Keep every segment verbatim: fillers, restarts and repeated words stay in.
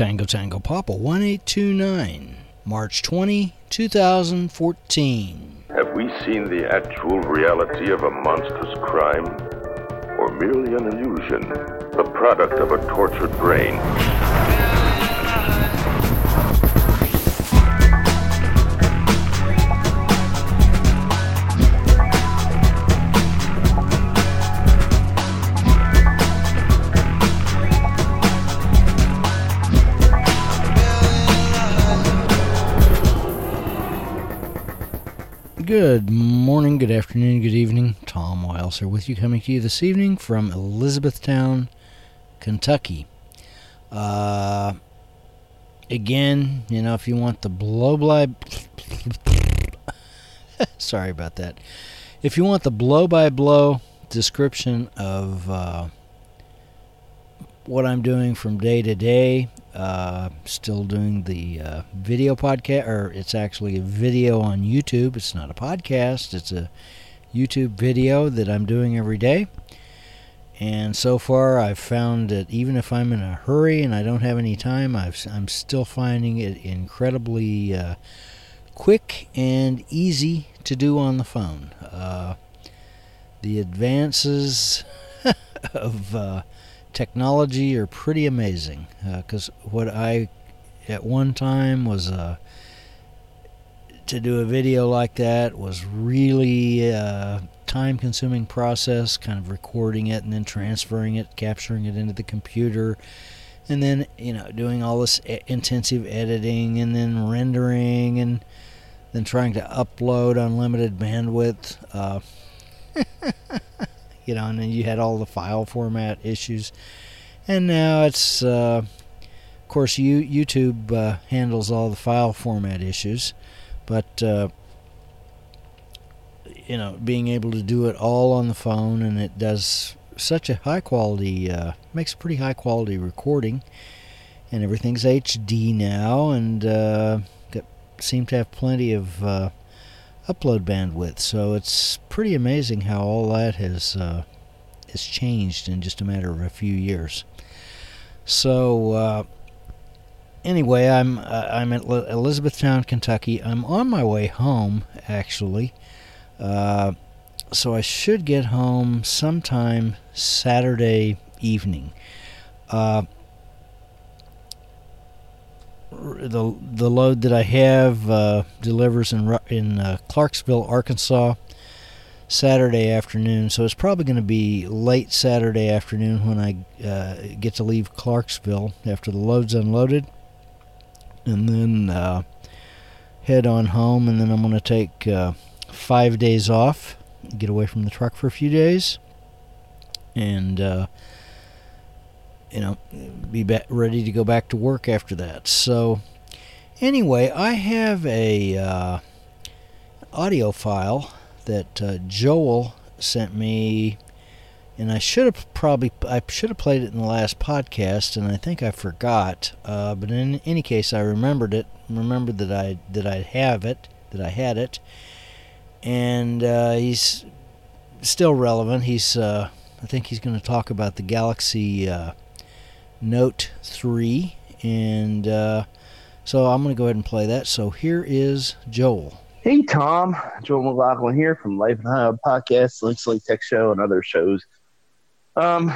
Tango Tango Papa one eight two nine, March twentieth, twenty fourteen. Have we seen the actual reality of a monstrous crime? Or merely an illusion, the product of a tortured brain? Good morning, good afternoon, good evening. Tom Wiles here with you, coming to you this evening from Elizabethtown, Kentucky. Uh, again, you know, if you want the blow-by... Sorry about that. If you want the blow-by-blow description of uh, what I'm doing from day to day, Uh, still doing the uh, video podcast, or it's actually a video on YouTube. It's not a podcast. It's a YouTube video that I'm doing every day. And so far, I've found that even if I'm in a hurry and I don't have any time, I've, I'm still finding it incredibly uh, quick and easy to do on the phone. Uh, the advances of uh, technology are pretty amazing, because uh, what I at one time was uh, to do a video like that was really a time-consuming process, kind of recording it and then transferring it, capturing it into the computer, and then, you know, doing all this e- intensive editing and then rendering and then trying to upload unlimited bandwidth. Uh, You know, and then you had all the file format issues. And now it's, uh, of course, you, YouTube uh, handles all the file format issues. But, uh, you know, being able to do it all on the phone, and it does such a high quality, uh, makes a pretty high quality recording. And everything's H D now, and uh, got, seem to have plenty of Uh, upload bandwidth, so it's pretty amazing how all that has uh, has changed in just a matter of a few years. So uh, anyway, I'm uh, I'm at L- Elizabethtown, Kentucky. I'm on my way home, actually. Uh, so I should get home sometime Saturday evening. Uh, The the load that I have uh, delivers in in uh, Clarksville, Arkansas, Saturday afternoon. So it's probably going to be late Saturday afternoon when I uh, get to leave Clarksville after the load's unloaded, and then uh, head on home. And then I'm going to take uh, five days off, get away from the truck for a few days, and Uh, you know, be back, ready to go back to work after that. So, anyway, I have a uh, audio file that uh, Joel sent me, and I should have probably I should have played it in the last podcast, and I think I forgot. Uh, but in any case, I remembered it. Remembered that I that I have it, that I had it, and uh, he's still relevant. He's uh, I think he's going to talk about the Galaxy Uh, Note three, and uh, so I'm going to go ahead and play that. So here is Joel. Hey, Tom. Joel McLaughlin here from Life in Ohio Podcast, Link Slate Tech Show, and other shows. Um,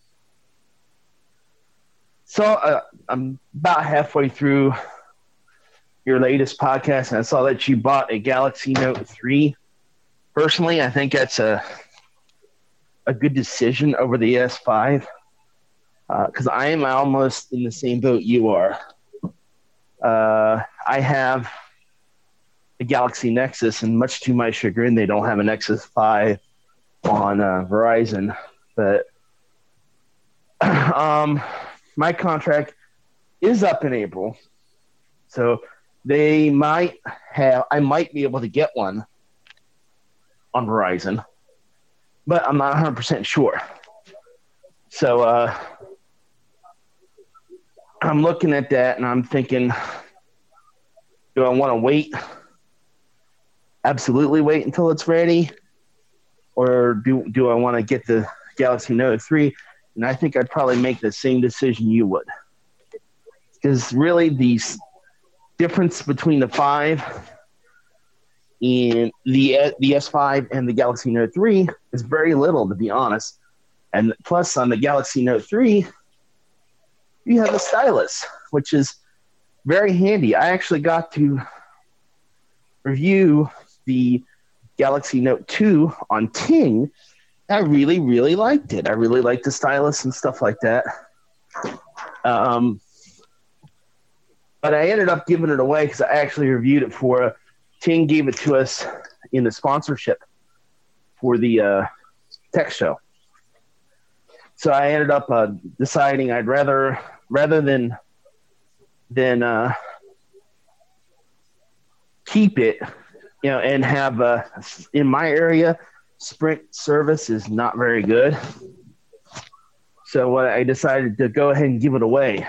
so uh, I'm about halfway through your latest podcast, and I saw that you bought a Galaxy Note three. Personally, I think that's a a good decision over the S five. Because uh, I am almost in the same boat you are. Uh, I have a Galaxy Nexus, and much to my chagrin, they don't have a Nexus five on uh, Verizon. But um, my contract is up in April, so they might have. I might be able to get one on Verizon, but I'm not one hundred percent sure. So. Uh, I'm looking at that and I'm thinking, do I want to wait? Absolutely wait until it's ready? Or do do I want to get the Galaxy Note three? And I think I'd probably make the same decision you would. because really the s- difference between the five and the the S five and the Galaxy Note three is very little, to be honest. And plus, on the Galaxy Note three, you have a stylus, which is very handy. I actually got to review the Galaxy Note two on Ting. I really, really liked it. I really liked the stylus and stuff like that. Um, but I ended up giving it away because I actually reviewed it for uh, Ting gave it to us in the sponsorship for the uh, tech show. So I ended up uh, deciding I'd rather rather than than uh, keep it, you know, and have uh, in my area, Sprint service is not very good. So what I decided to go ahead and give it away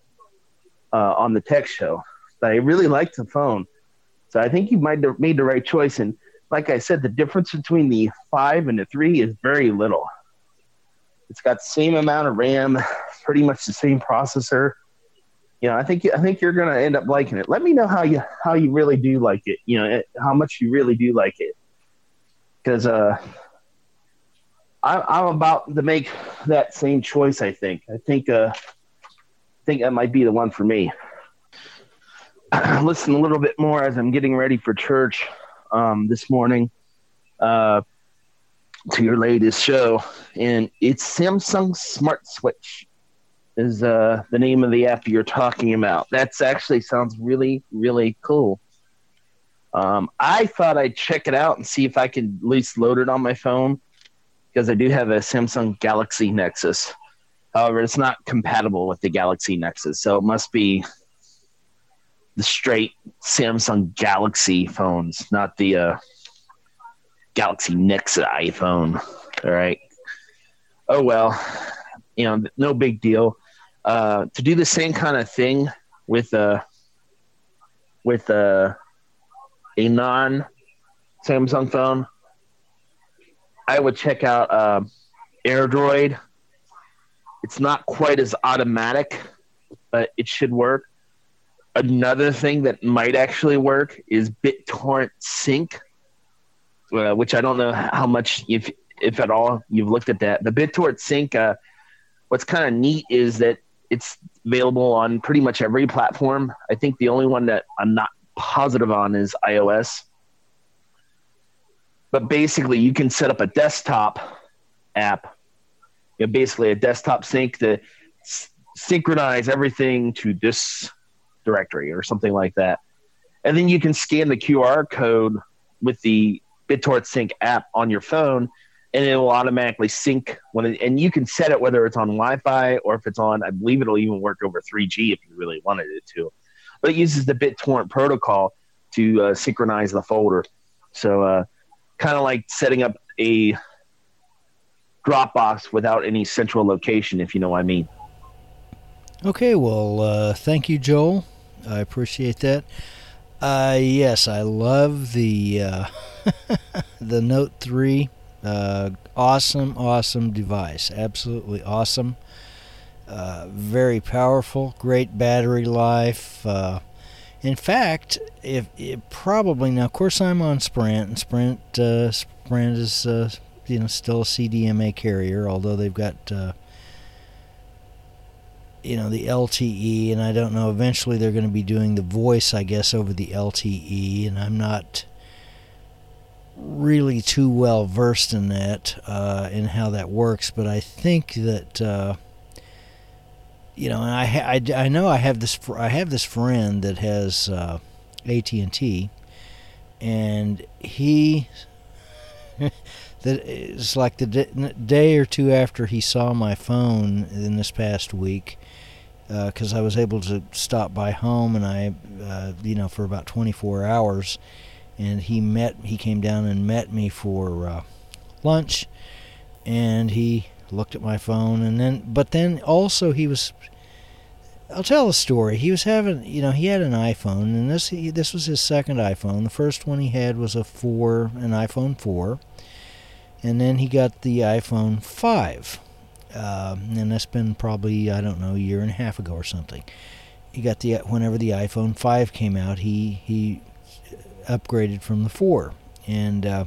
uh, on the tech show. But I really liked the phone. So I think you might have made the right choice. And like I said, the difference between the five and the three is very little. It's got the same amount of RAM, pretty much the same processor. You know, I think I think you're gonna end up liking it. Let me know how you how you really do like it. You know, how much you really do like it. Because uh, I, I'm about to make that same choice. I think. I think. Uh, I think that might be the one for me. Listen a little bit more as I'm getting ready for church um, this morning uh, to your latest show, and it's Samsung Smart Switch is uh, the name of the app you're talking about. That's actually sounds really, really cool. Um, I thought I'd check it out and see if I could at least load it on my phone because I do have a Samsung Galaxy Nexus. However, it's not compatible with the Galaxy Nexus, so it must be the straight Samsung Galaxy phones, not the uh, Galaxy Nexus iPhone. All right. Oh, well, you know, no big deal. Uh, to do the same kind of thing with uh, with uh, a non-Samsung phone, I would check out uh, AirDroid. It's not quite as automatic, but it should work. Another thing that might actually work is BitTorrent Sync, uh, which I don't know how much, if if at all, you've looked at that. The BitTorrent Sync, uh, what's kind of neat is that it's available on pretty much every platform. I think the only one that I'm not positive on is iOS. But basically, you can set up a desktop app, you know, basically a desktop sync to s- synchronize everything to this directory or something like that. And then you can scan the Q R code with the BitTorrent Sync app on your phone, and it will automatically sync when it, and you can set it whether it's on Wi-Fi or if it's on, I believe it'll even work over three G if you really wanted it to. But it uses the BitTorrent protocol to uh, synchronize the folder. So uh, kind of like setting up a Dropbox without any central location, if you know what I mean. Okay, well, uh, thank you, Joel. I appreciate that. Uh, yes, I love the uh, the Note three. Uh, awesome, awesome device. Absolutely awesome. Uh, very powerful. Great battery life. Uh, in fact, if it probably now, of course, I'm on Sprint, and Sprint uh, Sprint is uh, you know still a C D M A carrier, although they've got uh, you know the L T E, and I don't know. Eventually, they're going to be doing the voice, I guess, over the L T E, and I'm not really too well versed in that, uh, in how that works. But I think that uh, you know, and I, ha- I I know I have this fr- I have this friend that has uh, A T and T, and he that it's like the d- day or two after he saw my phone in this past week. Because uh, I was able to stop by home, and I, uh, you know, for about twenty-four hours, and he met, he came down and met me for uh, lunch, and he looked at my phone, and then, but then also he was, I'll tell a story. He was having, you know, he had an iPhone, and this he, this was his second iPhone. The first one he had was a four, an iPhone four, and then he got the iPhone five. Uh, and that's been probably, I don't know, a year and a half ago or something. he got the whenever the iPhone five came out, he he upgraded from the four, and uh,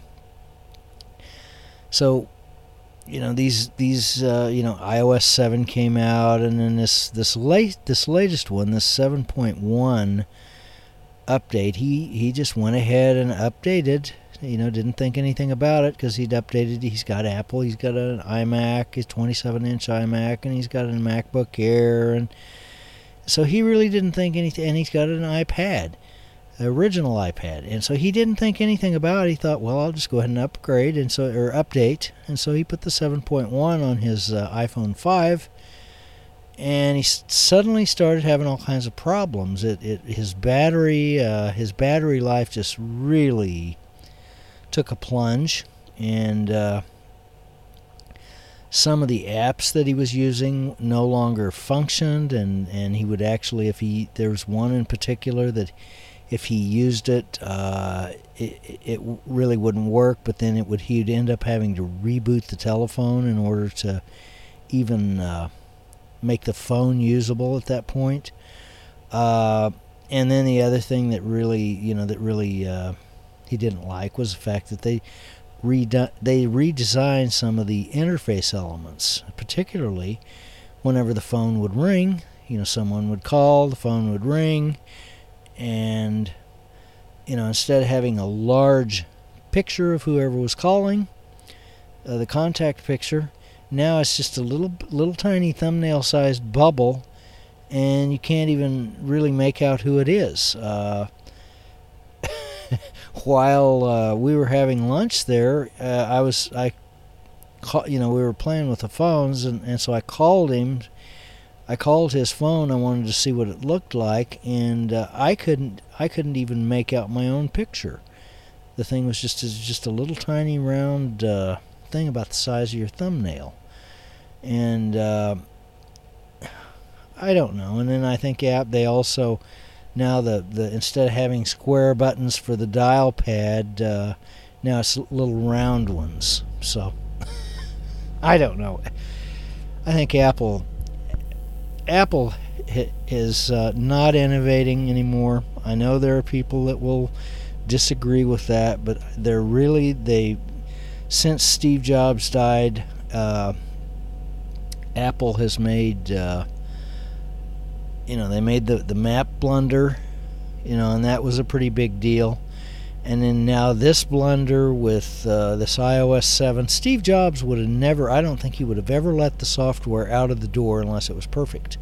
so you know these these uh, you know iOS seven came out, and then this this late this latest one, this seven point one update, he he just went ahead and updated. You know, didn't think anything about it because he'd updated. He's got Apple, he's got an iMac, his twenty-seven inch iMac, and he's got a MacBook Air, and so he really didn't think anything. And he's got an iPad, original iPad, and so he didn't think anything about it. He thought, well, I'll just go ahead and upgrade, and so or update, and so he put the seven point one on his uh, iPhone five, and he s- suddenly started having all kinds of problems. It, it his battery, uh, his battery life just really took a plunge, and uh, some of the apps that he was using no longer functioned, and, and he would actually, if he, there was one in particular that if he used it, uh, it, it really wouldn't work, but then it would, he'd end up having to reboot the telephone in order to even uh, make the phone usable at that point. Uh, and then the other thing that really, you know, that really uh, he didn't like was the fact that they redu- they redesigned some of the interface elements, particularly whenever the phone would ring. You know, someone would call, the phone would ring, and you know, instead of having a large picture of whoever was calling, uh, the contact picture, now it's just a little little tiny thumbnail-sized bubble, and you can't even really make out who it is. Uh, While uh, we were having lunch there, uh, I was I, call, you know, we were playing with the phones, and, and so I called him. I called his phone. I wanted to see what it looked like, and uh, I couldn't. I couldn't even make out my own picture. The thing was just just a little tiny round uh, thing about the size of your thumbnail, and uh, I don't know. And then I think yeah, they also. Now the, the instead of having square buttons for the dial pad, uh, now it's little round ones. So I don't know. I think Apple Apple is uh, not innovating anymore. I know there are people that will disagree with that, but they're really they since Steve Jobs died, uh, Apple has made. Uh, You know, they made the, the map blunder, you know, and that was a pretty big deal. And then now this blunder with uh, this iOS seven. Steve Jobs would have never, I don't think he would have ever let the software out of the door unless it was perfect.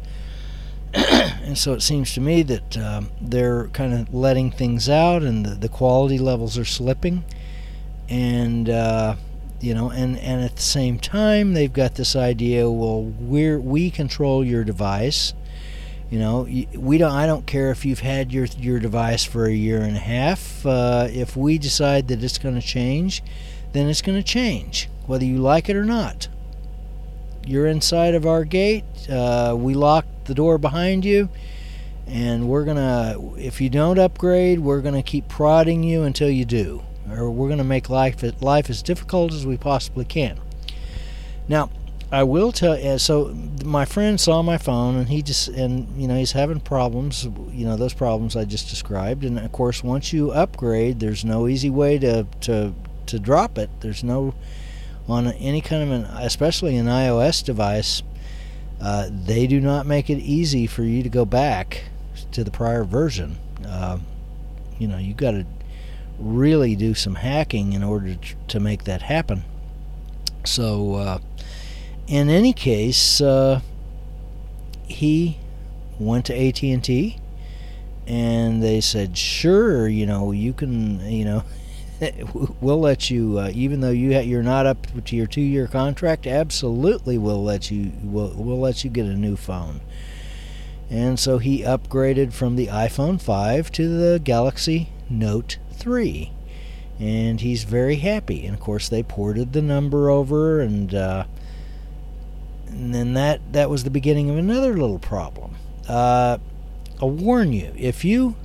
And so it seems to me that um, they're kind of letting things out, and the, the quality levels are slipping. And, uh, you know, and, and at the same time, they've got this idea, well, we're, we control your device. You know, we don't. I don't care if you've had your your device for a year and a half. Uh, if we decide that it's going to change, then it's going to change, whether you like it or not. You're inside of our gate. Uh, we lock the door behind you, and we're gonna. If you don't upgrade, we're going to keep prodding you until you do, or we're going to make life life as difficult as we possibly can. Now, I will tell you, so my friend saw my phone, and he just, and you know, he's having problems, you know, those problems I just described. And of course, once you upgrade, there's no easy way to to to drop it. There's no, on any kind of an, especially an iOS device, uh, they do not make it easy for you to go back to the prior version. Uh, you know, you got to really do some hacking in order to, to make that happen. So, uh, in any case, uh, he went to A T and T, and they said, sure, you know, you can, you know, we'll let you, uh, even though you ha- you're not up to your two-year contract, absolutely we'll let you, we'll, we'll let you get a new phone. And so he upgraded from the iPhone five to the Galaxy Note three, and he's very happy. And of course, they ported the number over, and uh, and then that, that was the beginning of another little problem. Uh, I'll warn you, if you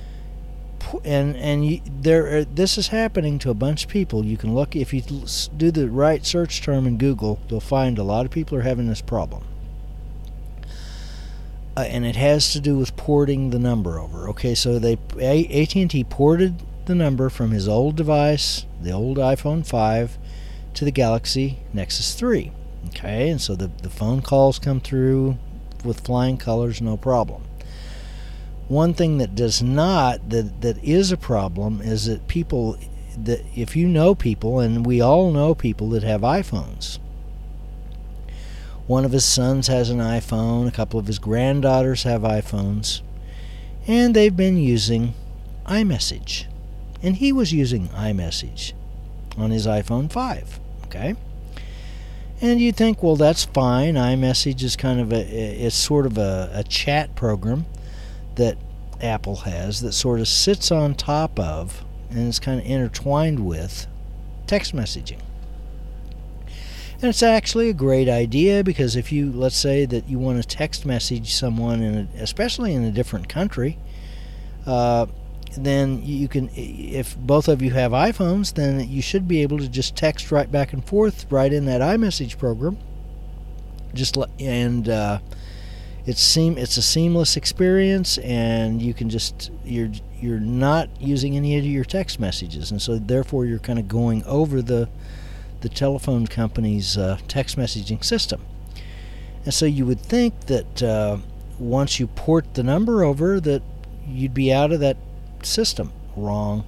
and and you, there are, this is happening to a bunch of people. You can look, if you do the right search term in Google, you'll find a lot of people are having this problem. uh, and it has to do with porting the number over. Okay, so they A T and T ported the number from his old device, the old iPhone five, to the Galaxy Nexus three. Okay, and so the, the phone calls come through with flying colors, no problem. One thing that does not, that, that is a problem, is that people, that if you know people, and we all know people that have iPhones. One of his sons has an iPhone, a couple of his granddaughters have iPhones, and they've been using iMessage. And he was using iMessage on his iPhone five, okay? And you think, well, that's fine. iMessage is kind of a, it's sort of a, a chat program that Apple has that sort of sits on top of and is kind of intertwined with text messaging. And it's actually a great idea, because if you, let's say that you want to text message someone, in a, especially in a different country, uh, then you can, if both of you have iPhones, then you should be able to just text right back and forth right in that iMessage program. Just let, and uh, it's seam it's a seamless experience, and you can just you're you're not using any of your text messages, and so therefore you're kind of going over the the telephone company's uh, text messaging system. And so you would think that uh, once you port the number over, that you'd be out of that system. Wrong.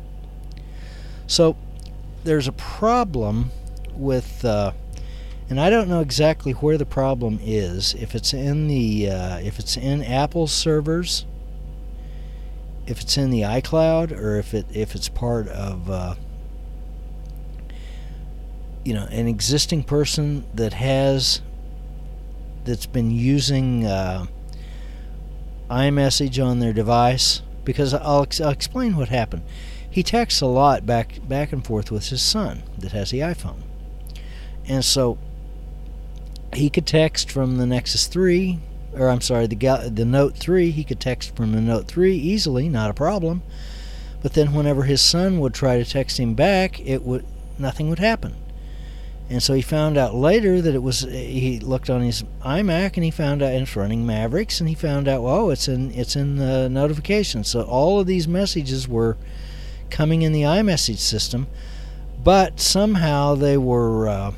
So there's a problem with, uh, and I don't know exactly where the problem is. If it's in the, uh, if it's in Apple's servers, if it's in the iCloud, or if it if it's part of, uh, you know, an existing person that has that's been using uh, iMessage on their device. Because I'll, I'll explain what happened. He texts a lot back back and forth with his son that has the iPhone. And so he could text from the Nexus three, or I'm sorry, the the Note three, he could text from the Note three easily, not a problem. But then whenever his son would try to text him back, it would nothing would happen. And so he found out later that it was, he looked on his iMac and he found out, and it's running Mavericks, and he found out, well, it's in it's in the notifications. So all of these messages were coming in the iMessage system, but somehow they were uh,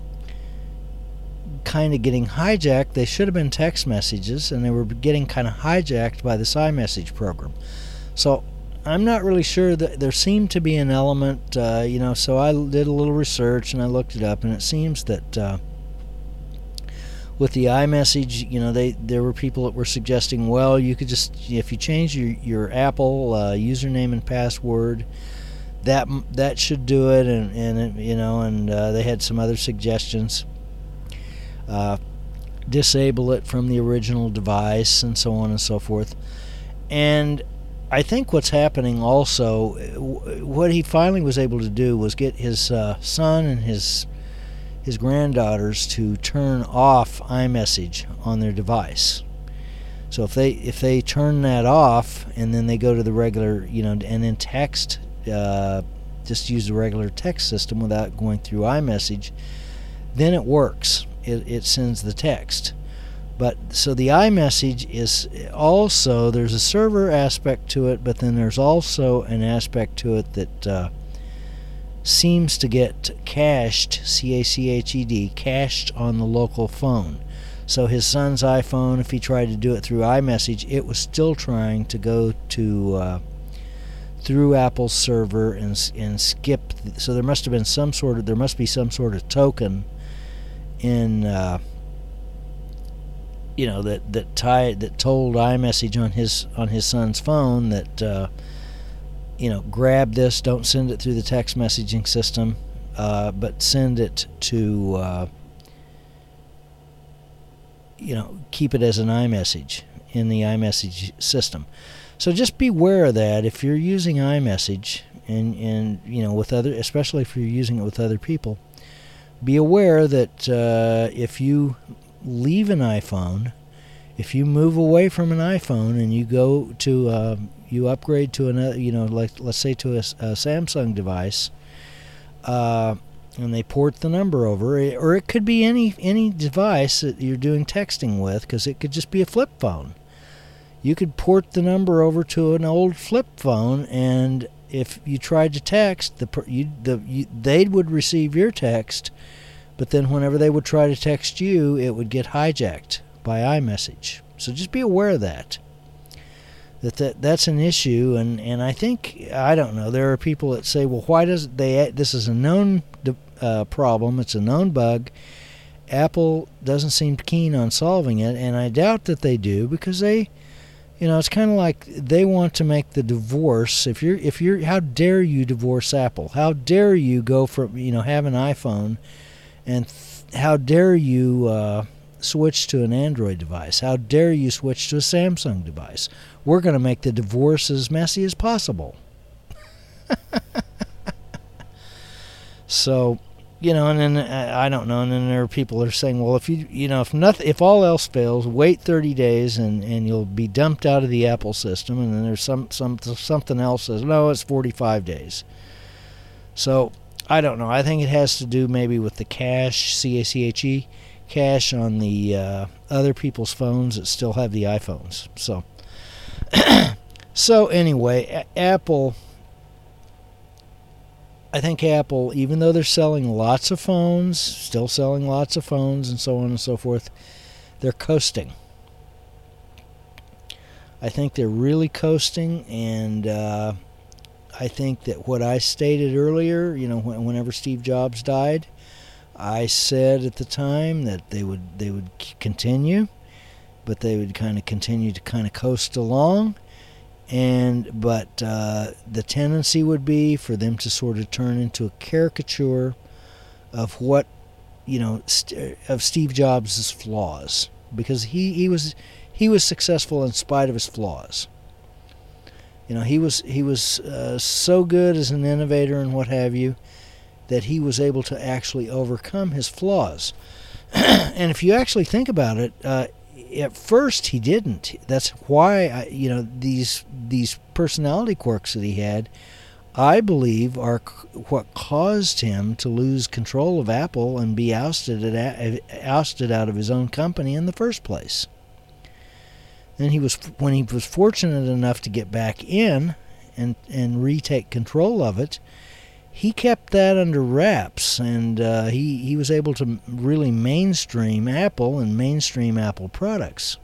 kind of getting hijacked. They should have been text messages, and they were getting kind of hijacked by this iMessage program. So I'm not really sure. That there seemed to be an element, uh, you know, so I did a little research and I looked it up, and it seems that uh, with the iMessage, you know, they there were people that were suggesting, well, you could just, if you change your, your Apple uh, username and password, that that should do it, and, and it, you know, and uh, they had some other suggestions. Uh, disable it from the original device, and so on and so forth. And I think what's happening also, what he finally was able to do was get his uh, son and his his granddaughters to turn off iMessage on their device. So if they if they turn that off, and then they go to the regular, you know, and then text, uh, just use the regular text system without going through iMessage, then it works. It it sends the text. But so the iMessage is also, there's a server aspect to it, but then there's also an aspect to it that uh, seems to get cached, C A C H E D, cached on the local phone. So his son's iPhone, if he tried to do it through iMessage, it was still trying to go to uh, through Apple's server and and skip. So there must have been some sort of, there must be some sort of token in. Uh, you know, that that tied that told iMessage on his on his son's phone that uh, you know, grab this, don't send it through the text messaging system, uh, but send it to uh, you know, keep it as an iMessage in the iMessage system. So just beware of that if you're using iMessage, and and you know, with other, especially if you're using it with other people. Be aware that uh, if you leave an iPhone, if you move away from an iPhone and you go to uh, you upgrade to another, you know, like let's say to a, a Samsung device, uh, and they port the number over, or it could be any any device that you're doing texting with, because it could just be a flip phone. You could port the number over to an old flip phone, and if you tried to text, the you, the you, they would receive your text, but then whenever they would try to text you, it would get hijacked by iMessage. So just be aware of that. That, that that's an issue, and, and I think, I don't know, there are people that say, well, why does they, this is a known uh, problem, it's a known bug, Apple doesn't seem keen on solving it, and I doubt that they do, because they, you know, it's kind of like they want to make the divorce, if you're, if you're, how dare you divorce Apple? How dare you go from, you know, have an iPhone, and th- how dare you uh, switch to an Android device? How dare you switch to a Samsung device? We're going to make the divorce as messy as possible. So, you know, and then uh, I don't know, and then there are people that are saying, well, if you, you know, if nothing, if all else fails, wait thirty days and, and you'll be dumped out of the Apple system. And then there's some some something else says, no, it's forty-five days. So I don't know. I think it has to do maybe with the cache, C A C H E, cache on the uh, other people's phones that still have the iPhones. So. So anyway, a- Apple, I think Apple, even though they're selling lots of phones, still selling lots of phones and so on and so forth, they're coasting. I think they're really coasting, and uh, I think that what I stated earlier, you know, wh- whenever Steve Jobs died, I said at the time that they would they would c- continue, but they would kind of continue to kind of coast along, and but uh, the tendency would be for them to sort of turn into a caricature of what, you know, st- of Steve Jobs' flaws, because he, he was he was successful in spite of his flaws. You know, he was he was uh, so good as an innovator and what have you, that he was able to actually overcome his flaws. And if you actually think about it, uh, at first he didn't. That's why, I, you know, these these personality quirks that he had, I believe, are c- what caused him to lose control of Apple and be ousted at, ousted out of his own company in the first place. And he was, when he was fortunate enough to get back in and and retake control of it, he kept that under wraps, and uh, he, he was able to really mainstream Apple and mainstream Apple products.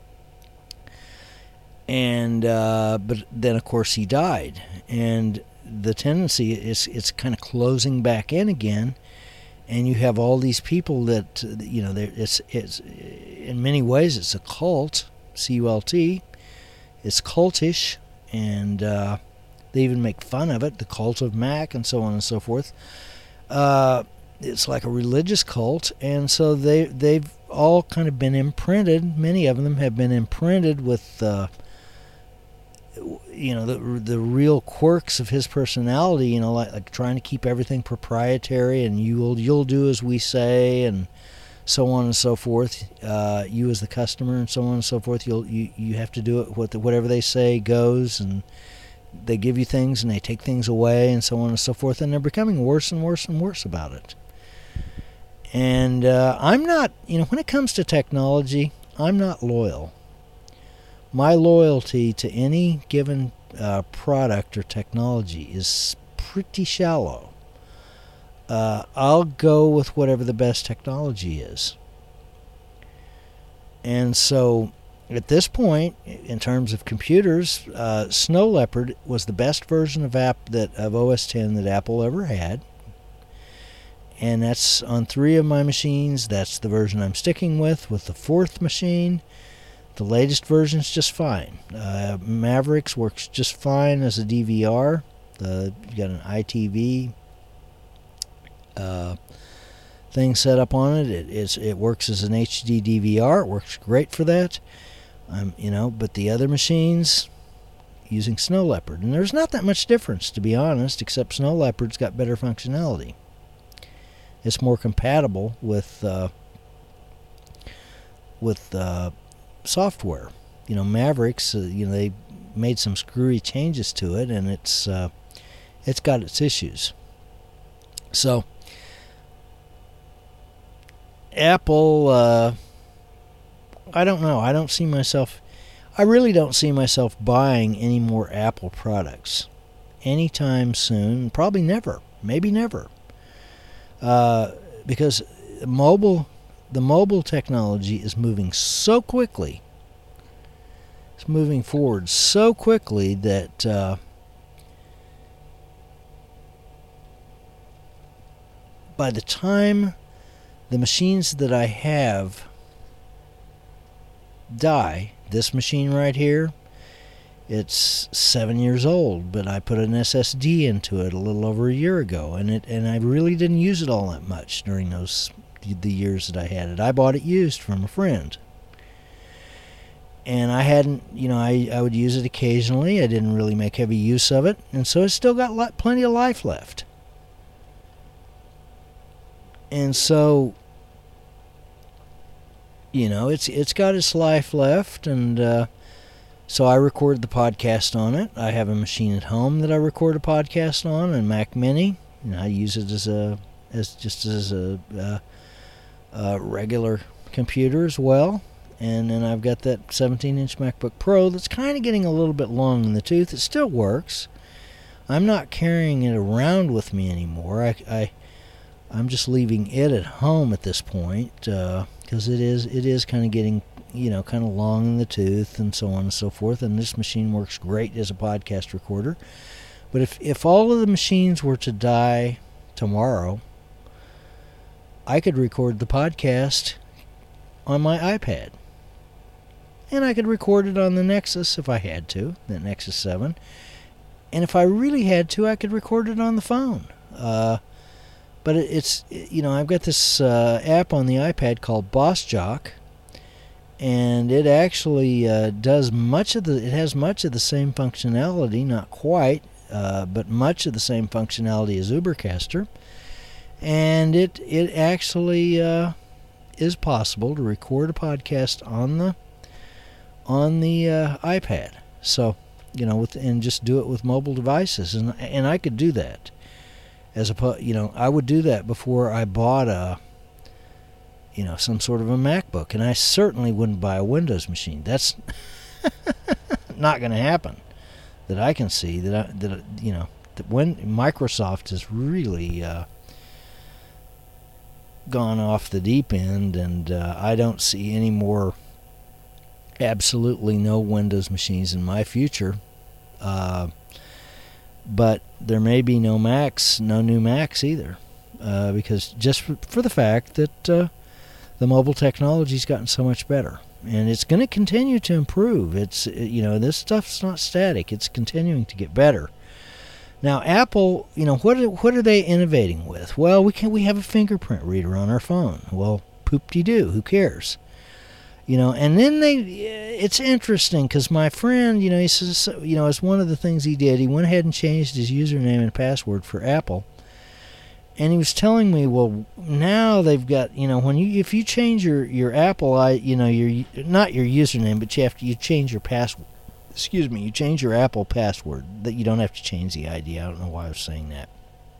And uh, but then, of course, he died, and the tendency is it's kind of closing back in again, and you have all these people that, you know, it's it's in many ways it's a cult, C U L T, it's cultish, and uh, they even make fun of it, the cult of Mac and so on and so forth. Uh, it's like a religious cult, and so they, they've all kind of been imprinted, many of them have been imprinted with, uh, you know, the the real quirks of his personality, you know, like, like trying to keep everything proprietary, and you'll, you'll do as we say, and so on and so forth. Uh, you as the customer and so on and so forth, you'll, you, you have to do it, what the, whatever they say goes, and they give you things and they take things away and so on and so forth, and they're becoming worse and worse and worse about it. And uh, I'm not, you know, when it comes to technology, I'm not loyal. My loyalty to any given uh, product or technology is pretty shallow. Uh, I'll go with whatever the best technology is. And so at this point, in terms of computers, uh, Snow Leopard was the best version of app that of O S ten that Apple ever had, and that's on three of my machines. That's the version I'm sticking with. With the fourth machine, the latest version's just fine. Uh, Mavericks works just fine as a D V R. The you got an I T V uh, thing set up on it. It it's, it works as an H D D V R. It works great for that. Um, you know, but the other machines using Snow Leopard, and there's not that much difference, to be honest, except Snow Leopard's got better functionality. It's more compatible with uh, with uh, software. You know, Mavericks, uh, you know, they made some screwy changes to it, and it's uh, it's got its issues. So Apple, uh, I don't know. I don't see myself, I really don't see myself buying any more Apple products anytime soon. Probably never. Maybe never. Uh, because mobile, the mobile technology is moving so quickly. It's moving forward so quickly that uh, by the time the machines that I have die, this machine right here, it's seven years old, but I put an S S D into it a little over a year ago, and it and I really didn't use it all that much during those the years that I had it. I bought it used from a friend, and I hadn't, you know, I, I would use it occasionally. I didn't really make heavy use of it, and so it's still got li- plenty of life left. And so, you know, it's it's got its life left, and uh, so I record the podcast on it. I have a machine at home that I record a podcast on, a Mac Mini, and I use it as a as just as a, uh, a regular computer as well. And then I've got that seventeen-inch MacBook Pro that's kind of getting a little bit long in the tooth. It still works. I'm not carrying it around with me anymore. I, I I'm just leaving it at home at this point because uh, it is it is kind of getting, you know, kind of long in the tooth and so on and so forth. And this machine works great as a podcast recorder. But if if all of the machines were to die tomorrow, I could record the podcast on my iPad. And I could record it on the Nexus if I had to, the Nexus seven. And if I really had to, I could record it on the phone. Uh, but it, it's, you know, I've got this uh, app on the iPad called BossJock, and it actually uh, does much of the, it has much of the same functionality, not quite, uh, but much of the same functionality as Ubercaster. And it, it actually uh, is possible to record a podcast on the on the uh, iPad, so you know, with and just do it with mobile devices, and and I could do that as a you know I would do that before I bought a you know some sort of a MacBook, and I certainly wouldn't buy a Windows machine. That's not going to happen that I can see. That I, that you know that when Microsoft has really uh, gone off the deep end, and uh, I don't see any more. Absolutely no Windows machines in my future, uh, but there may be no Macs, no new Macs either, uh, because just for, for the fact that uh, the mobile technology's gotten so much better, and it's going to continue to improve. It's you know this stuff's not static; it's continuing to get better. Now, Apple, you know what are, what are they innovating with? Well, we can we have a fingerprint reader on our phone. Well, poop-de-doo, who cares? You know, and then they, it's interesting because my friend, you know, he says, you know, as one of the things he did, he went ahead and changed his username and password for Apple. And he was telling me, well, now they've got, you know, when you, if you change your, your Apple, I, you know, your, not your username, but you have to, you change your password, excuse me, you change your Apple password, that you don't have to change the I D. I don't know why I was saying that.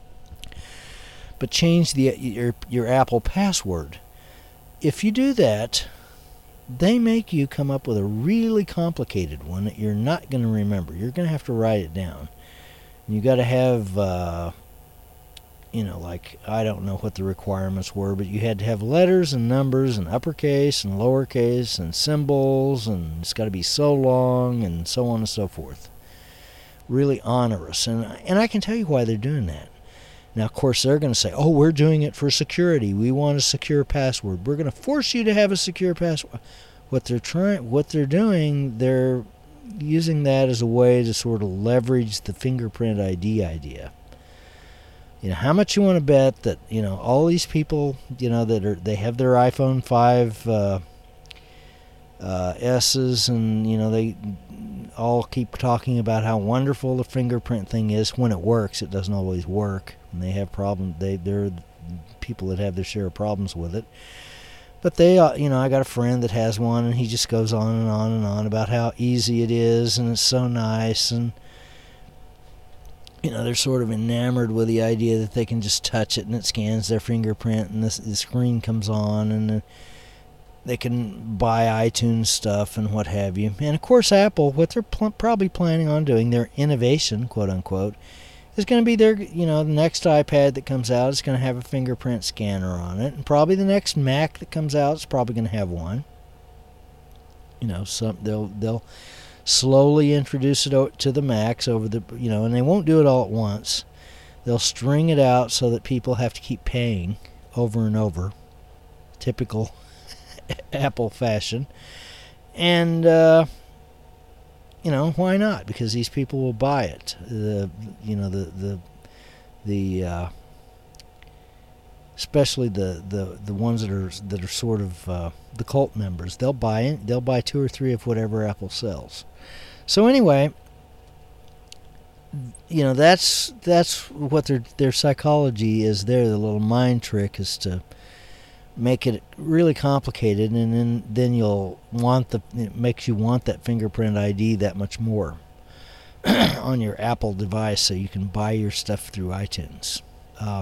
But change the, your, your Apple password. If you do that, they make you come up with a really complicated one that you're not going to remember. You're going to have to write it down. You got to have, uh, you know, like, I don't know what the requirements were, but you had to have letters and numbers and uppercase and lowercase and symbols, and it's got to be so long and so on and so forth. Really onerous. And, and I can tell you why they're doing that. Now, of course, they're going to say, oh, we're doing it for security. We want a secure password. We're going to force you to have a secure password. What they're trying, what they're doing, they're using that as a way to sort of leverage the fingerprint I D idea. You know, how much you want to bet that, you know, all these people, you know, that are, they have their iPhone five uh, uh, S's, and, you know, they all keep talking about how wonderful the fingerprint thing is. When it works, it doesn't always work. And they have problems. They they're people that have their share of problems with it. But they, uh, you know, I got a friend that has one, and he just goes on and on and on about how easy it is, and it's so nice, and you know, they're sort of enamored with the idea that they can just touch it and it scans their fingerprint and this, the screen comes on and uh, they can buy iTunes stuff and what have you. And of course, Apple, what they're pl- probably planning on doing, their innovation, quote unquote, is going to be their, you know, the next iPad that comes out is going to have a fingerprint scanner on it, and probably the next Mac that comes out is probably going to have one. You know, some they'll they'll slowly introduce it to the Macs over the, you know, and they won't do it all at once. They'll string it out so that people have to keep paying over and over, typical Apple fashion, and uh, you know, why not? Because these people will buy it. The you know the the the uh, especially the, the, the ones that are that are sort of uh, the cult members. They'll buy it. They'll buy two or three of whatever Apple sells. So anyway, you know, that's that's what their their psychology is. There, the little mind trick is to make it really complicated, and then then you'll want the it makes you want that fingerprint I D that much more on your Apple device, so you can buy your stuff through iTunes, uh,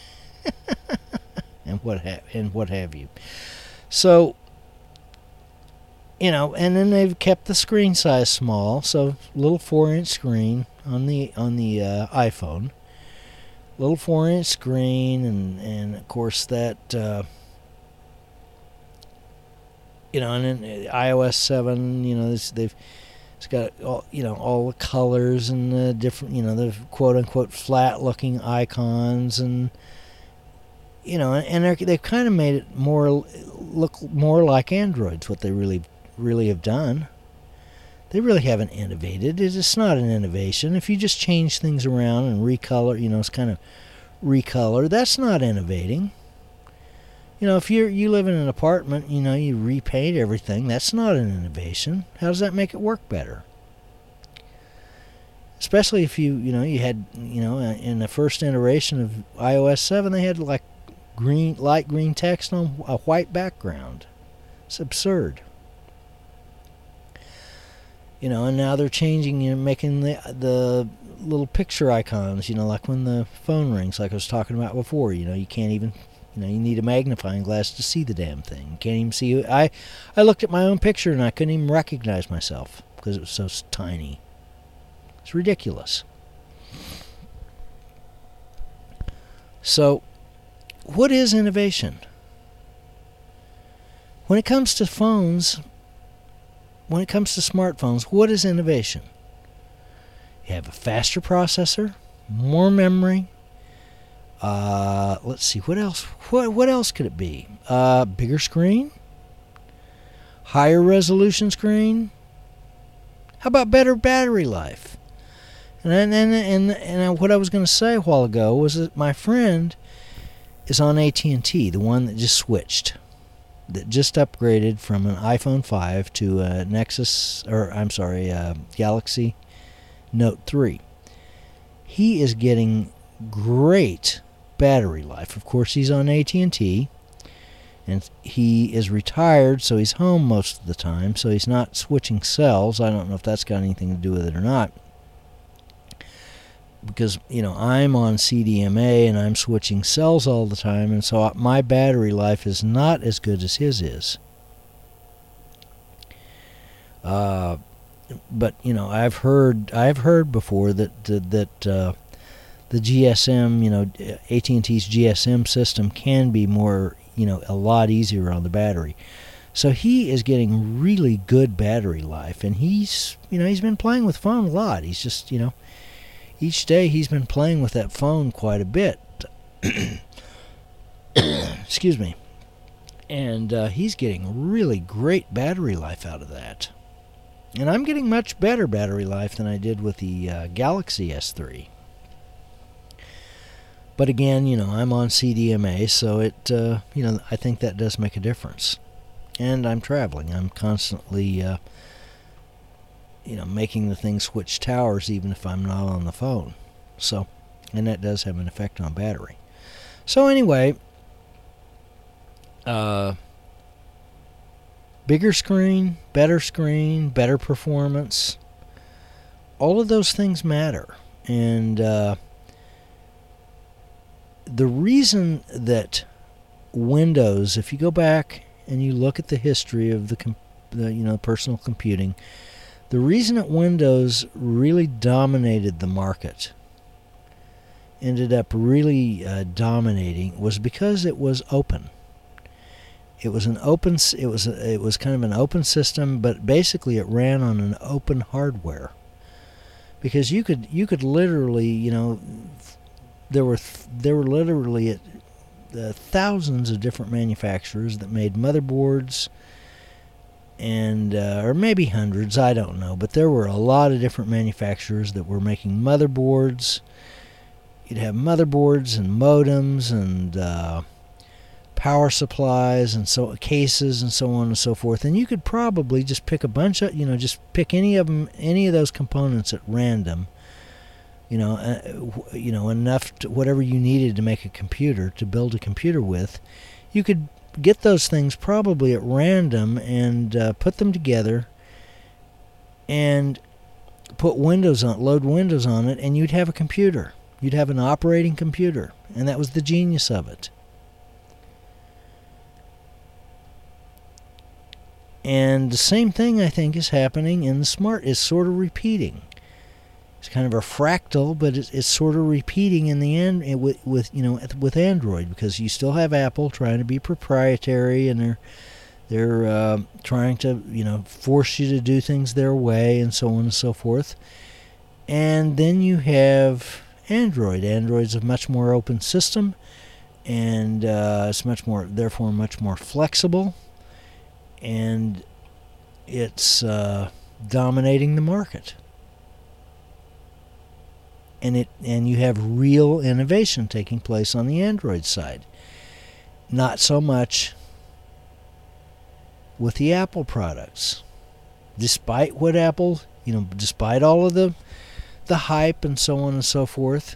and what ha- and what have you. So, you know, and then they've kept the screen size small, so little four-inch screen on the on the uh, iPhone, little four-inch screen, and and of course that. Uh, You know, and then i O S seven, you know, this, they've it's got all, you know, all the colors and the different, you know, the quote unquote flat looking icons, and you know, and they're, they've kind of made it more look more like Androids. What they really really have done, they really haven't innovated. It's not an innovation. If you just change things around and recolor, you know, it's kind of recolor. That's not innovating. You know, if you you live in an apartment, you know, you repaint everything. That's not an innovation. How does that make it work better? Especially if you, you know, you had, you know, in the first iteration of i O S seven, they had like green, light green text on a white background. It's absurd. You know, and now they're changing, you know, making the the little picture icons, you know, like when the phone rings, like I was talking about before. You know, you can't even. You know, you need a magnifying glass to see the damn thing. You can't even see. I, I looked at my own picture and I couldn't even recognize myself because it was so tiny. It's ridiculous. So, what is innovation? When it comes to phones, when it comes to smartphones, what is innovation? You have a faster processor, more memory. Uh, let's see, what else? What what else could it be? Uh, bigger screen, higher resolution screen. How about better battery life? And and and and what I was going to say a while ago was that my friend is on A T and T, the one that just switched, that just upgraded from an iPhone five to a Nexus, or I'm sorry, a Galaxy Note three. He is getting great battery life. Of course, he's on A T and T, and he is retired, so he's home most of the time, so he's not switching cells. I don't know if that's got anything to do with it or not, because, you know, I'm on C D M A and I'm switching cells all the time, and so my battery life is not as good as his is. Uh, but, you know, I've heard I've heard before that that, that uh, the G S M, you know, A T and T's G S M system can be more, you know, a lot easier on the battery. So he is getting really good battery life, and he's, you know, he's been playing with phone a lot. He's just, you know, each day he's been playing with that phone quite a bit. Excuse me. And uh, he's getting really great battery life out of that. And I'm getting much better battery life than I did with the uh, Galaxy S three. But again, you know, I'm on C D M A, so it, uh, you know, I think that does make a difference. And I'm traveling. I'm constantly, uh, you know, making the thing switch towers even if I'm not on the phone. So, and that does have an effect on battery. So anyway, uh, bigger screen, better screen, better performance. All of those things matter. And uh, the reason that Windows, if you go back and you look at the history of the, com- the you know personal computing, the reason that Windows really dominated the market, ended up really uh, dominating, was because it was open. It was an open. It was a, it was kind of an open system, but basically it ran on an open hardware. Because you could you could literally you know there were th- there were literally uh, thousands of different manufacturers that made motherboards, and uh, or maybe hundreds, I don't know, but there were a lot of different manufacturers that were making motherboards. You'd have motherboards and modems and uh, power supplies and so cases and so on and so forth, and you could probably just pick a bunch of you know just pick any of them, any of those components at random, you know, uh, you know enough to whatever you needed to make a computer, to build a computer with. You could get those things probably at random and uh, put them together and put Windows on, load Windows on it, and you'd have a computer. You'd have an operating computer, and that was the genius of it. And the same thing, I think, is happening in the smart. It's sort of repeating. It's kind of a fractal, but it's, it's sort of repeating in the end with, with you know with Android, because you still have Apple trying to be proprietary, and they're they're uh, trying to you know force you to do things their way, and so on and so forth. And then you have Android. Android's a much more open system, and uh, it's much more, therefore, much more flexible. And it's uh, dominating the market, and it and you have real innovation taking place on the Android side. Not so much with the Apple products, despite what Apple, you know, despite all of the the hype and so on and so forth.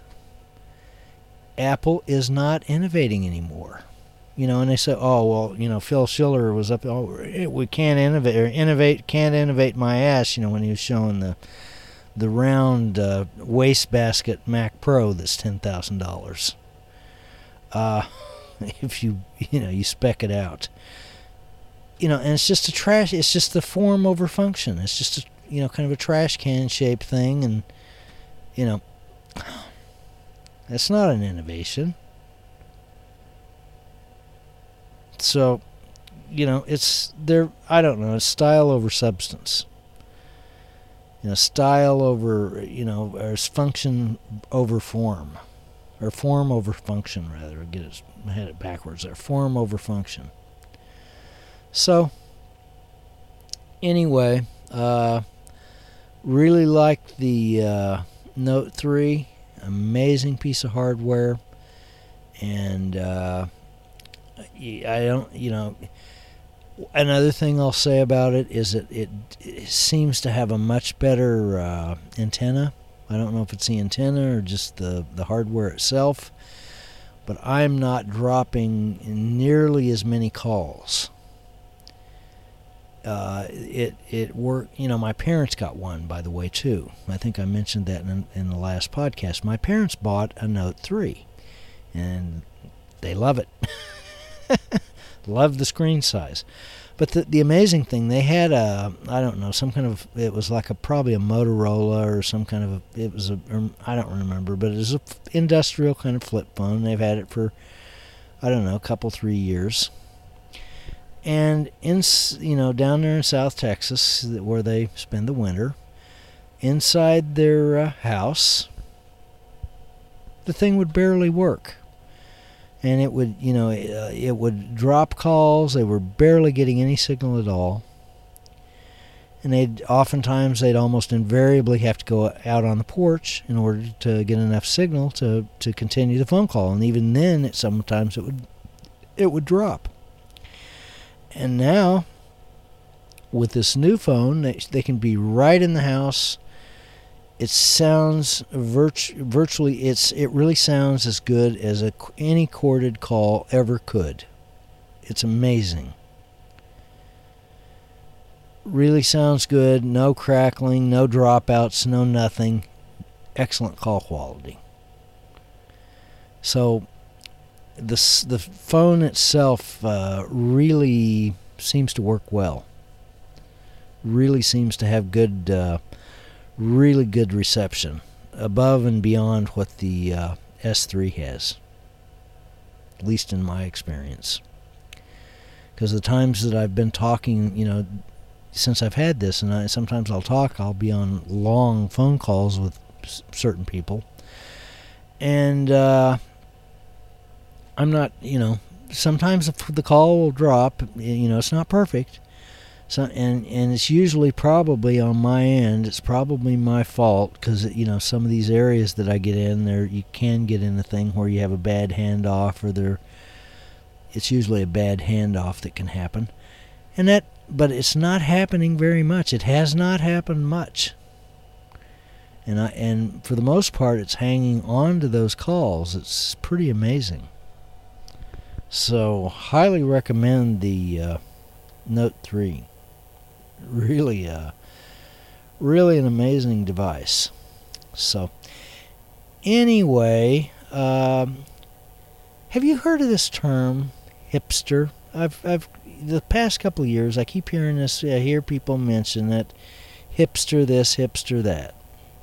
Apple is not innovating anymore. You know, and they say, oh, well, you know, Phil Schiller was up, oh, we can't innovate, or innovate, can't innovate my ass, you know, when he was showing the the round uh, wastebasket Mac Pro that's ten thousand dollars. Uh, if you, you know, you spec it out. You know, and it's just a trash, it's just the form over function. It's just, a, you know, kind of a trash can shaped thing, and, you know, that's not an innovation. So, you know, it's there. I don't know. It's style over substance. You know, style over, you know, or function over form, or form over function, rather. Get it, I had it backwards there. Form over function. So, anyway, uh, really like the uh, Note three. Amazing piece of hardware, and. Uh, I don't, you know, another thing I'll say about it is that it, it seems to have a much better uh, antenna. I don't know if it's the antenna or just the, the hardware itself, but I'm not dropping nearly as many calls. Uh, it it worked, you know, my parents got one, by the way, too. I think I mentioned that in, in the last podcast. My parents bought a Note three, and they love it. Love the screen size. But the the amazing thing, they had a, I don't know, some kind of, it was like a, probably a Motorola or some kind of, a, it was a, I don't remember, but it was a industrial kind of flip phone. They've had it for, I don't know, a couple, three years. And in, you know, down there in South Texas, where they spend the winter, inside their uh, house, the thing would barely work. And it would, you know, it, uh, it would drop calls. They were barely getting any signal at all. And they'd, oftentimes, they'd almost invariably have to go out on the porch in order to get enough signal to, to continue the phone call. And even then, it, sometimes it would, it would drop. And now, with this new phone, they, they can be right in the house. It sounds virt- virtually, it's it really sounds as good as a, any corded call ever could. It's amazing. Really sounds good. No crackling, no dropouts, no nothing. excellent call quality. So the the phone itself uh, really seems to work well. Really seems to have good, uh, really good reception, above and beyond what the uh, S three has, at least in my experience. Because the times that I've been talking, you know, since I've had this, and I, sometimes I'll talk, I'll be on long phone calls with s- certain people, and uh, I'm not, you know, sometimes the call will drop, you know, it's not perfect, so and, and it's usually probably on my end, it's probably my fault, because, you know, some of these areas that I get in, there you can get in a thing where you have a bad handoff, or there, it's usually a bad handoff that can happen, and that, but it's not happening very much. It has not happened much. And I, and for the most part, it's hanging on to those calls. It's pretty amazing. So, highly recommend the uh, Note three. Really, uh, really an amazing device. So, anyway, um, have you heard of this term, hipster? I've, I've, the past couple of years, I keep hearing this. I hear people mention that hipster this, hipster that.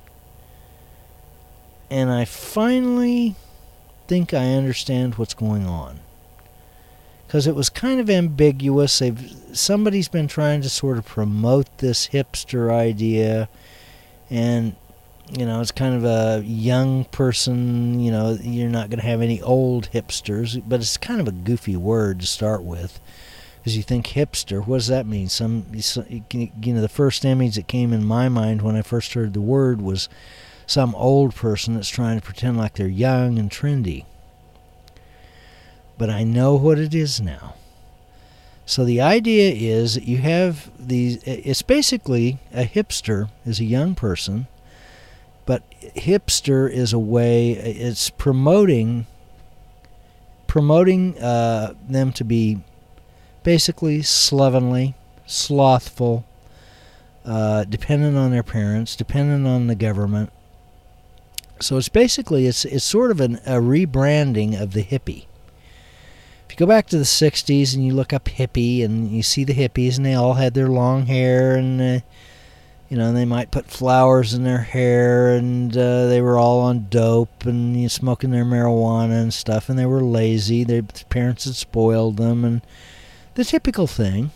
And I finally think I understand what's going on. Because it was kind of ambiguous. They've, somebody's been trying to sort of promote this hipster idea. And, you know, it's kind of a young person, you know, you're not going to have any old hipsters. But it's kind of a goofy word to start with. Because you think hipster, what does that mean? Some, you know, the first image that came in my mind when I first heard the word was some old person that's trying to pretend like they're young and trendy. But I know what it is now. So the idea is that you have these, it's basically a hipster is a young person, but hipster is a way, it's promoting, promoting uh, them to be basically slovenly, slothful, uh, dependent on their parents, dependent on the government. So it's basically, it's it's sort of an, a rebranding of the hippie. If you go back to the sixties and you look up hippie and you see the hippies and they all had their long hair and, uh, you know, they might put flowers in their hair and uh, they were all on dope and you know, smoking their marijuana and stuff, and they were lazy. Their parents had spoiled them and the typical thing.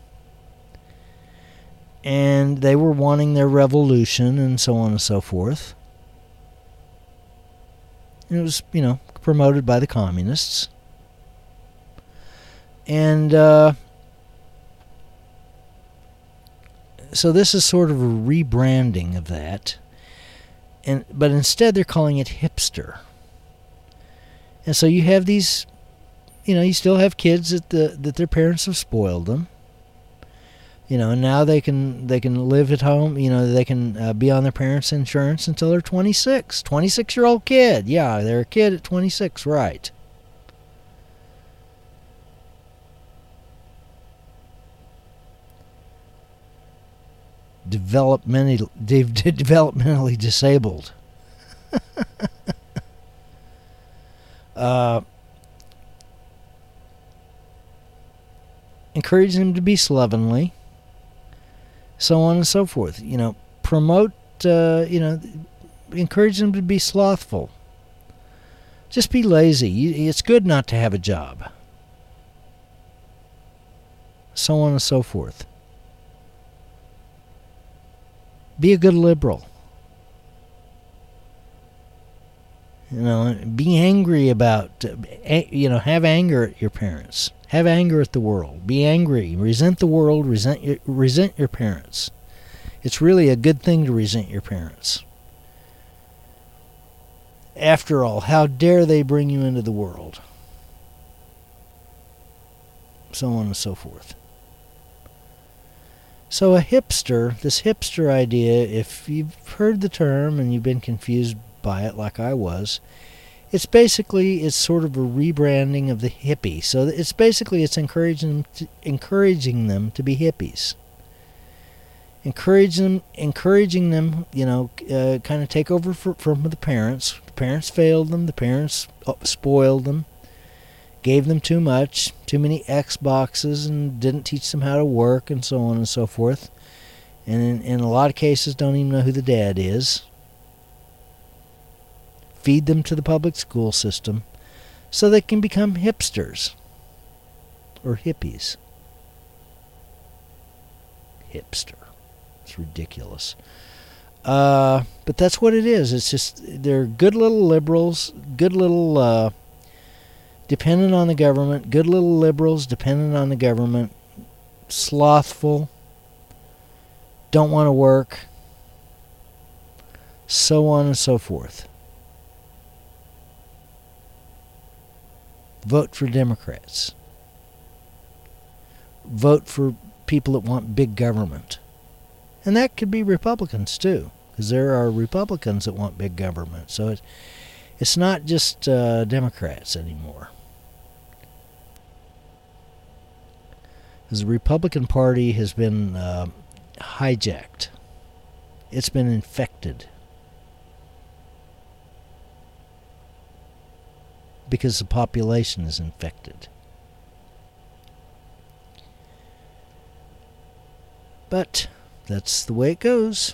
And they were wanting their revolution and so on and so forth. And it was, you know, promoted by the communists. And uh, so this is sort of a rebranding of that. And but instead they're calling it hipster. And so you have these, you know, you still have kids that the that their parents have spoiled them. You know, and now they can they can live at home. You know, they can uh, be on their parents' insurance until they're twenty-six. twenty-six-year-old kid. Yeah, they're a kid at twenty-six, right? Developmentally, de- developmentally disabled. uh, encourage them to be slovenly. So on and so forth. You know, promote, uh, you know, encourage them to be slothful. Just be lazy. It's good not to have a job. So on and so forth. Be a good liberal. You know, be angry about, you know, have anger at your parents. Have anger at the world. Be angry. Resent the world. Resent your, resent your parents. It's really a good thing to resent your parents. After all, how dare they bring you into the world? So on and so forth. So a hipster, this hipster idea, if you've heard the term and you've been confused by it like I was, it's basically, it's sort of a rebranding of the hippie. So it's basically, it's encouraging them to, encouraging them to be hippies. encourage them, encouraging them, you know, uh, kind of take over for, from the parents. The parents failed them. The parents spoiled them, gave them too much, too many Xboxes, and didn't teach them how to work, and so on and so forth. And in, in a lot of cases, don't even know who the dad is. Feed them to the public school system so they can become hipsters or hippies. Hipster. It's ridiculous. Uh, but that's what it is. It's just, they're good little liberals, good little, uh, dependent on the government, good little liberals dependent on the government, slothful, don't want to work, so on and so forth. Vote for Democrats. Vote for people that want big government. And that could be Republicans too, because there are Republicans that want big government. So it's, it's not just uh, Democrats anymore. Because the Republican Party has been uh, hijacked. It's been infected. Because the population is infected. But that's the way it goes.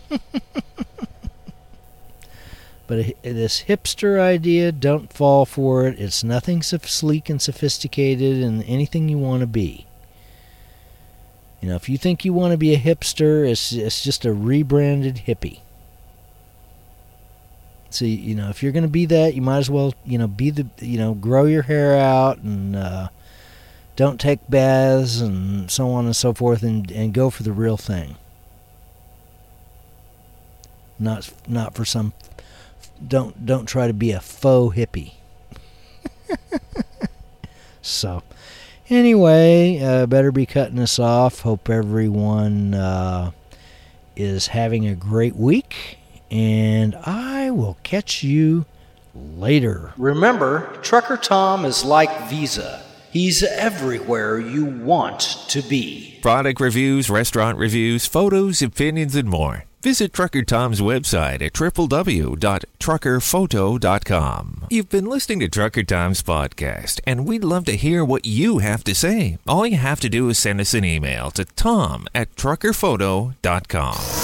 But this hipster idea, don't fall for it. It's nothing so sleek and sophisticated and anything you want to be. You know, if you think you want to be a hipster, it's, it's just a rebranded hippie. So, you know, if you're going to be that, you might as well, you know, be the, you know, grow your hair out and uh, don't take baths and so on and so forth, and, and go for the real thing. Not not for some, don't don't try to be a faux hippie. So, anyway, uh, better be cutting us off. Hope everyone uh, is having a great week. And I will catch you later. Remember, Trucker Tom is like Visa. He's everywhere you want to be. Product reviews, restaurant reviews, photos, opinions, and more. Visit Trucker Tom's website at w w w dot trucker photo dot com. You've been listening to Trucker Tom's podcast, and we'd love to hear what you have to say. All you have to do is send us an email to tom at trucker photo dot com.